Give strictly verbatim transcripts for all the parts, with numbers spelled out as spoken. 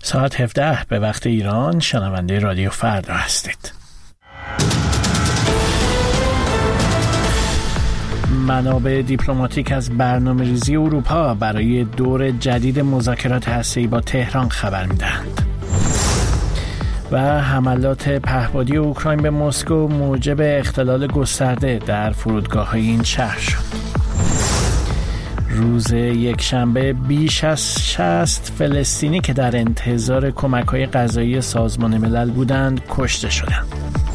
ساعت هفده به وقت ایران شنونده رادیو فردا هستید. منابع دیپلماتیک از برنامه‌ریزی اروپا برای دور جدید مذاکرات هسته‌ای با تهران خبر می‌دهند. و حملات پهپادی اوکراین به مسکو موجب اختلال گسترده در فرودگاه‌های این شهر شد. روز یکشنبه بیش از شصت فلسطینی که در انتظار کمک‌های غذایی سازمان ملل بودند کشته شدند.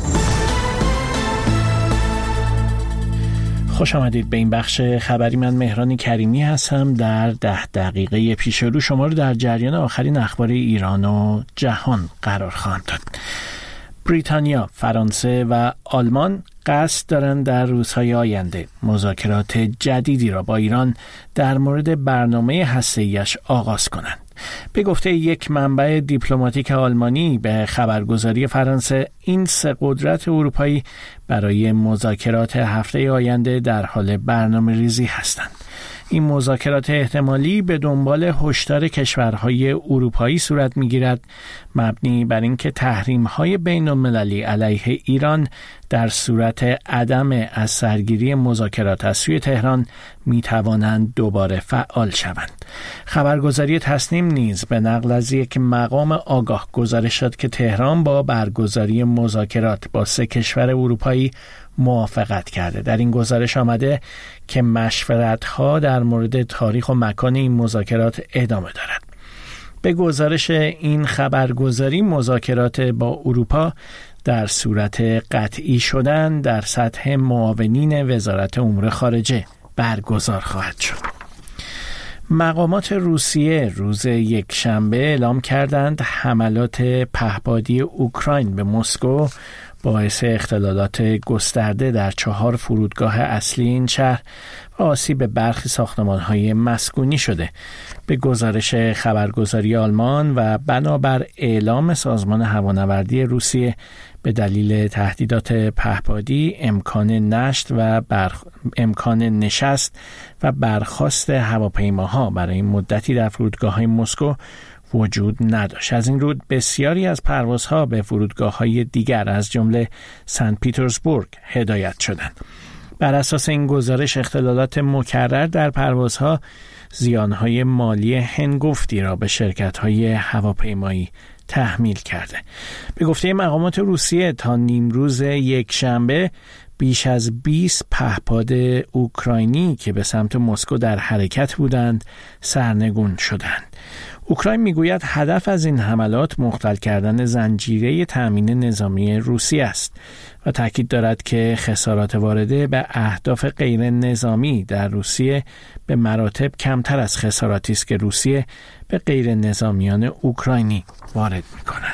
خوش آمدید به این بخش خبری. من مهران کریمی هستم. در ده دقیقه پیش رو شما رو در جریان آخرین اخبار ایران و جهان قرار خواهم داد. بریتانیا، فرانسه و آلمان قصد دارند در روزهای آینده مذاکرات جدیدی را با ایران در مورد برنامه هسته‌ایش آغاز کنند. به گفته یک منبع دیپلماتیک آلمانی به خبرگزاری فرانسه، این سه قدرت اروپایی برای مذاکرات هفته آینده در حال برنامه‌ریزی هستند. این مذاکرات احتمالی به دنبال هشدار کشورهای اروپایی صورت می‌گیرد، مبنی بر اینکه تحریم‌های بین‌المللی علیه ایران در صورت عدم از سرگیری مذاکرات از سوی تهران می‌توانند دوباره فعال شوند. خبرگزاری تصنیم نیز به نقل از یک مقام آگاه گزارش داد که تهران با برگزاری مذاکرات با سه کشور اروپایی موافقت کرده. در این گزارش آمده که مشورت‌ها در مورد تاریخ و مکان این مذاکرات ادامه دارد. به گزارش این خبرگزاری، مذاکرات با اروپا در صورت قطعی شدن در سطح معاونین وزارت امور خارجه برگزار خواهد شد. مقامات روسیه روز یکشنبه اعلام کردند حملات پهپادی اوکراین به مسکو باعث اختلالات گسترده در چهار فرودگاه اصلی این شهر و آسیب برخی ساختمان‌های مسکونی شده. به گزارش خبرگزاری آلمان و بنابر اعلام سازمان هوانوردی روسیه، به دلیل تهدیدات پهپادی امکان نشت و برخ... امکان نشست و برخاست هواپیماها برای مدتی در فرودگاه‌های مسکو وجود نداشت. از این رو بسیاری از پروازها به فرودگاه‌های دیگر از جمله سنت پیترزبورگ هدایت شدند. بر اساس این گزارش، اختلالات مکرر در پروازها زیانهای مالی هنگفتی را به شرکت‌های هواپیمایی تحمیل کرده. به گفته مقامات روسیه، تا نیمروز یکشنبه بیش از بیست پهپاد اوکراینی که به سمت مسکو در حرکت بودند سرنگون شدند. اوکراین میگوید هدف از این حملات مختل کردن زنجیره تأمین نظامی روسیه است و تاکید دارد که خسارات وارده به اهداف غیر نظامی در روسیه به مراتب کمتر از خساراتی است که روسیه به غیر نظامیان اوکراینی وارد می‌کند.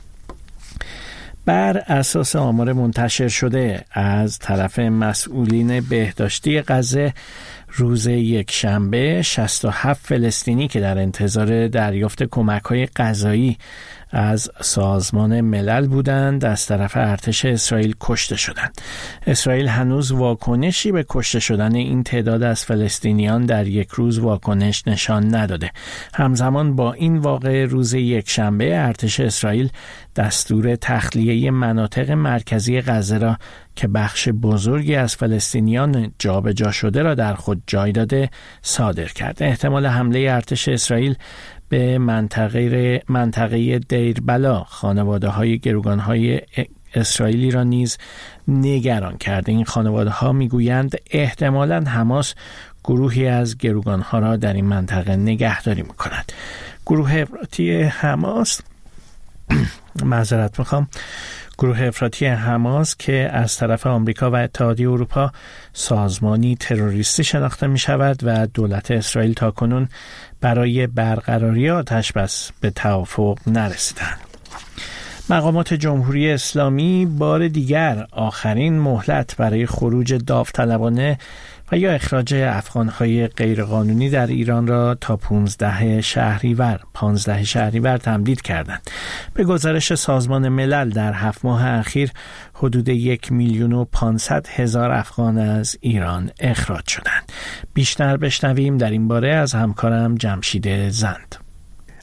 بر اساس آمار منتشر شده از طرف مسئولین بهداشتی غزه، روز یکشنبه شصت و هفت فلسطینی که در انتظار دریافت کمک‌های غذایی از سازمان ملل بودند از طرف ارتش اسرائیل کشته شدند. اسرائیل هنوز واکنشی به کشته شدن این تعداد از فلسطینیان در یک روز واکنش نشان نداده. همزمان با این واقعه، روز یکشنبه ارتش اسرائیل دستور تخلیه مناطق مرکزی غزه را که بخش بزرگی از فلسطینیان جابجا شده را در خود جای داده صادر کرد. احتمال حمله ارتش اسرائیل به منطقه منطقه دیربلا خانواده‌های گروگان‌های اسرائیلی را نیز نگران کرده. این خانواده‌ها می‌گویند احتمالاً حماس گروهی از گروگان‌ها را در این منطقه نگهداری می‌کند. گروه افراطی حماس معذرت می‌خوام گروه افراطی حماس که از طرف آمریکا و اتحادیه اروپا سازمانی تروریستی شناخته می شود و دولت اسرائیل تاکنون برای برقراری آتش‌بس به توافق نرسیدند. مقامات جمهوری اسلامی بار دیگر آخرین مهلت برای خروج داوطلبانه و یا اخراج افغان‌های غیرقانونی در ایران را تا پانزده شهریور پانزده شهریور تمدید کردند. به گزارش سازمان ملل در هفت ماه اخیر حدود یک میلیون و پانصد هزار افغان از ایران اخراج شدند. بیشتر بشنویم در این باره از همکارم جمشید زند.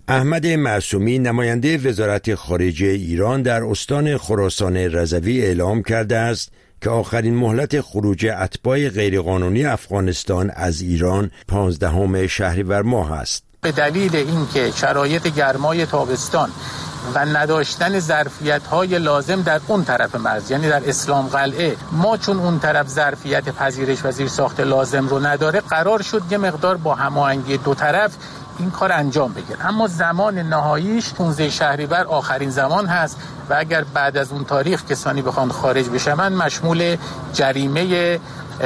احمد معصومی نماینده وزارت خارجه ایران در استان خراسان رضوی اعلام کرده است که آخرین مهلت خروج اتباع غیرقانونی افغانستان از ایران پانزدهم شهریور ماه است. به دلیل اینکه شرایط گرمای تابستان و نداشتن ظرفیت‌های لازم در اون طرف مرز، یعنی در اسلام قلعه، ما چون اون طرف ظرفیت پذیرش و زیرساخت لازم رو نداره، قرار شد یه مقدار با هماهنگی دو طرف این کار انجام بگیره. اما زمان نهاییش پانزدهم شهریور آخرین زمان هست و اگر بعد از اون تاریخ کسانی بخوان خارج بشن مشمول جریمه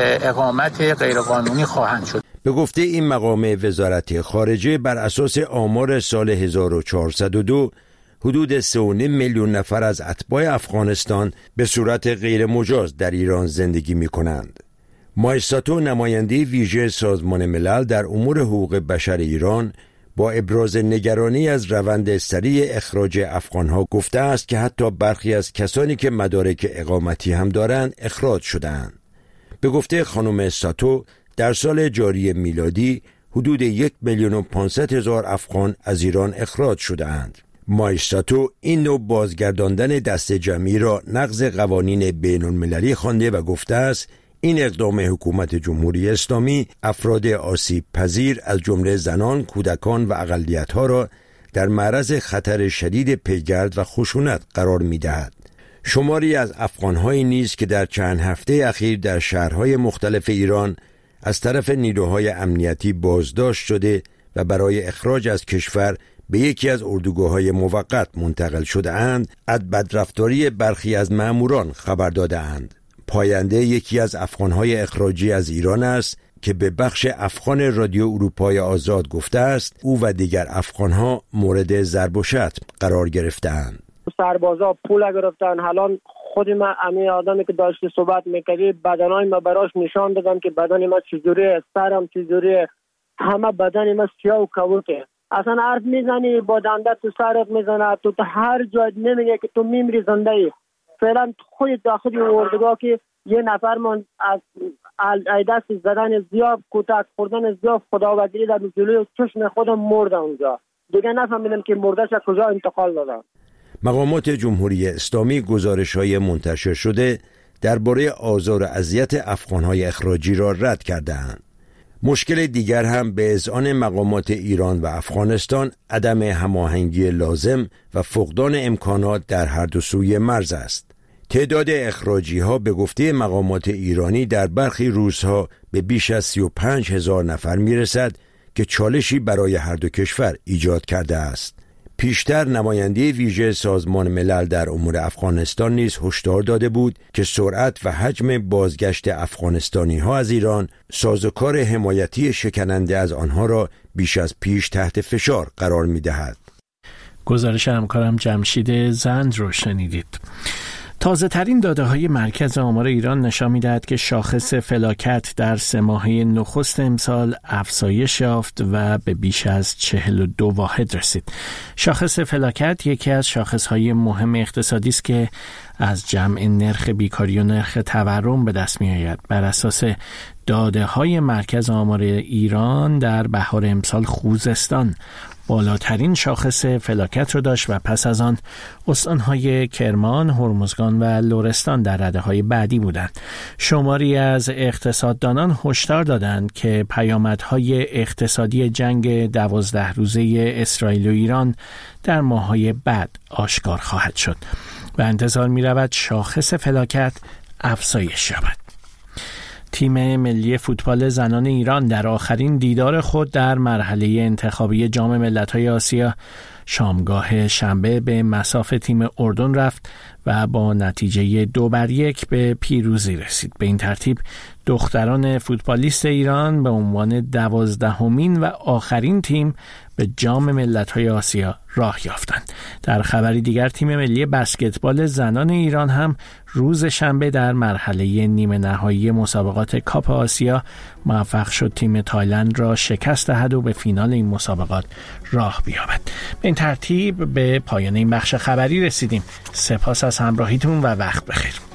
اقامت غیرقانونی خواهند شد. به گفته این مقام وزارت خارجه، بر اساس آمار سال هزار و چهارصد و دو حدود سه و نیم میلیون نفر از اتباع افغانستان به صورت غیر مجاز در ایران زندگی می کنند. مایستاتو، نماینده ویژه سازمان ملل در امور حقوق بشر ایران، با ابراز نگرانی از روند سریع اخراج افغانها گفته است که حتی برخی از کسانی که مدارک اقامتی هم دارند اخراج شدند. به گفته خانم ساتو، در سال جاری میلادی حدود یک میلیون و پانصد هزار افغان از ایران اخراج شده‌اند. مایستاتو این نوع بازگرداندن دست جمعی را نقض قوانین بین المللی خوانده و گفته است این اقدام حکومت جمهوری اسلامی افراد آسیب پذیر از جمله زنان، کودکان و اقلیت‌ها را در معرض خطر شدید پیگرد و خشونت قرار می‌دهد. شماری از افغان‌هایی نیز که در چند هفته اخیر در شهرهای مختلف ایران از طرف نیروهای امنیتی بازداشت شده و برای اخراج از کشور به یکی از اردوگاه‌های موقت منتقل شده اند، از بدرفتاری برخی از مأموران خبر داده اند. پاینده یکی از افغان‌های اخراجی از ایران است که به بخش افغان رادیو اروپای آزاد گفته است او و دیگر افغان‌ها مورد ضرب و شتم قرار گرفته‌اند. سربازا پول گرفتن. حالا خود من امی آدمی که داشتی صحبت میکردی بدنای ما براش نشان دادم که بدن ما چجوریه، سرم چجوریه، همه بدن ما سیاه و کبوته. اصلا حرف میزنی با دنده تو سرت میزنه، تو تو هر جای نمیگه که تو میمیری زنده ای. فعلا خود داخل اردوگاه که یه نفر من از ای دست زدن زیاب، کتک خوردن زیاب، خداوندی در جلوی چشم خودم مرده اونجا. دیگه نفهمیدم که مردهش کجا انتقال دادن. مقامات جمهوری اسلامی گزارش‌های منتشر شده درباره آزار و اذیت افغان‌های اخراجی را رد کرده‌اند. مشکل دیگر هم به اذعان مقامات ایران و افغانستان عدم هماهنگی لازم و فقدان امکانات در هر دو سوی مرز است. تعداد اخراجی‌ها به گفته مقامات ایرانی در برخی روزها به بیش از سی و پنج هزار نفر می‌رسد که چالشی برای هر دو کشور ایجاد کرده است. پیشتر نماینده ویژه سازمان ملل در امور افغانستان نیز هشدار داده بود که سرعت و حجم بازگشت افغانستانی‌ها از ایران سازوکار حمایتی شکننده از آنها را بیش از پیش تحت فشار قرار می‌دهد. گزارش همکارم جمشید زند رو شنیدید. تازه ترین داده های مرکز آمار ایران نشان می‌دهد که شاخص فلاکت در سه ماهه نخست امسال افزایش یافت و به بیش از چهل و دو واحد رسید. شاخص فلاکت یکی از شاخص‌های مهم اقتصادی است که از جمع نرخ بیکاری و نرخ تورم به دست می‌آید. بر اساس داده های مرکز آمار ایران در بهار امسال خوزستان بالاترین شاخص فلاکت را داشت و پس از آن استان‌های کرمان، هرمزگان و لرستان در رده‌های بعدی بودند. شماری از اقتصاددانان هشدار دادند که پیامدهای اقتصادی جنگ دوازده روزه اسرائیل و ایران در ماه‌های بعد آشکار خواهد شد و انتظار می‌رود شاخص فلاکت افزایش یابد. تیم ملی فوتبال زنان ایران در آخرین دیدار خود در مرحله انتخابی جام ملت‌های آسیا شامگاه شنبه به مصاف تیم اردن رفت و با نتیجه دو بر یک به پیروزی رسید. به این ترتیب دختران فوتبالیست ایران به عنوان دوازدهمین و آخرین تیم به جام ملت‌های آسیا راه یافتند. در خبری دیگر تیم ملی بسکتبال زنان ایران هم روز شنبه در مرحله نیمه نهایی مسابقات کاپ آسیا موفق شد تیم تایلند را شکست دهد و به فینال این مسابقات راه بیابد. به این ترتیب به پایان این بخش خبری رسیدیم. سپاس از همراهیتون و وقت بخیر.